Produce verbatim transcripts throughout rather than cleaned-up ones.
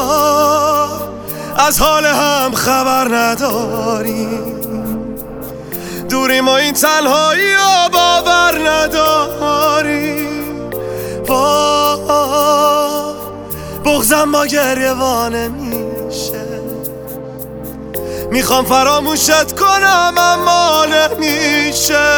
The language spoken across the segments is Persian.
از حال هم خبر نداریم، دوریم و این تنهایی و باور نداریم. وای بغضم با گریه وانه میشه، میخوام فراموشت کنم اما نمیشه.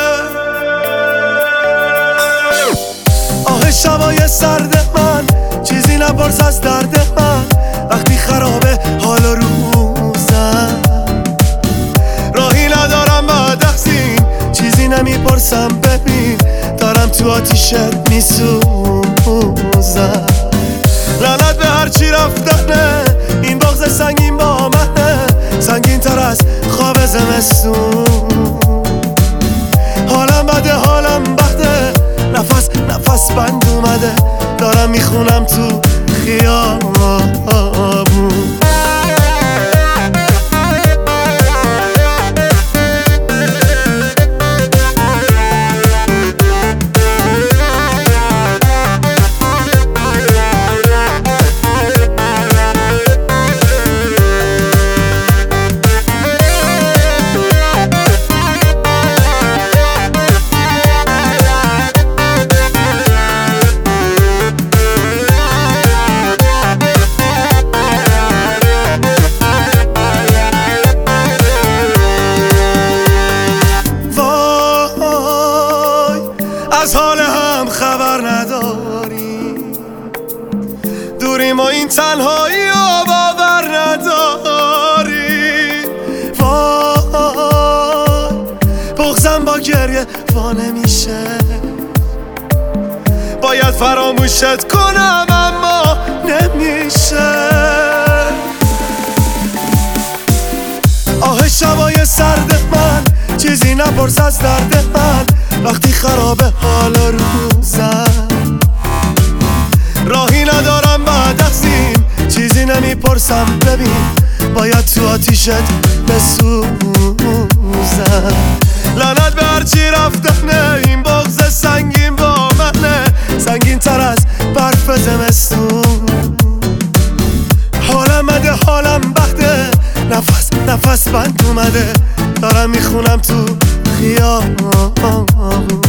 آه شبای سرد من، چیزی نپرس از درد من، وقتی خرابه حال و روزم. راهی ندارم بعد از این، چیزی نمیپرسم ببین، دارم تو آتیشت میسوزم. لعنت به هرچی رفتنه، این بغض سنگین با منه، سنگین تر از خواب زمستون. حالم بده حالم بده، نفس نفس بند اومده، دارم میخونم تو خیابون. از حال هم خبر نداریم، دوریم و این تنهایی و باور نداریم. وای بغضم با گریه وانه میشه، باید فراموشت کنم اما نمیشه. آه شبای سرد من، چیزی نپرس از درد من، وقتی خرابه حال روزم. راهی ندارم بعد از این، چیزی نمیپرسم ببین، باید تو آتیشت بسوزم. لعنت به هرچی رفتنه، این بغض سنگین با منه، سنگین تر از برف زمستون. حالم بده حالم بده، نفس نفس بند اومده، دارم میخونم تو خیابون.